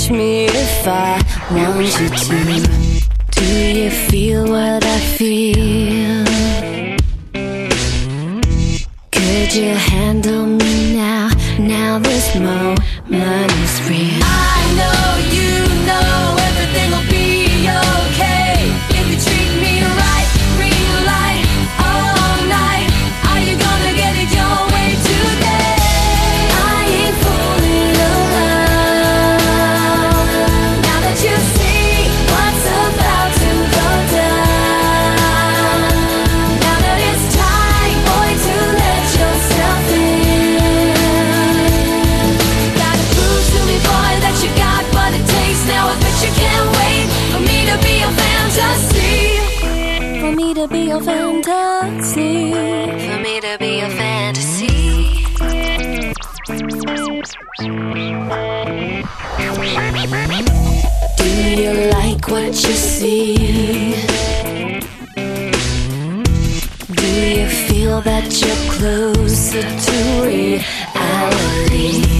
touch me if I want you to. Do you feel what I feel? Could you handle me now? Now this moment is real. I know you know everything will be okay if you treat me right. Green light all night. Are you gonna get it your way today? I ain't fooling around. Now that you see what's about to go down. Now that it's time, boy, to let yourself in. Gotta prove to me, boy, that you got what it takes. Now I bet you can't wait for me to be a fantasy. For me to be a fantasy. For me to be a fantasy. Do you like what you see? Do you feel that you're closer to reality?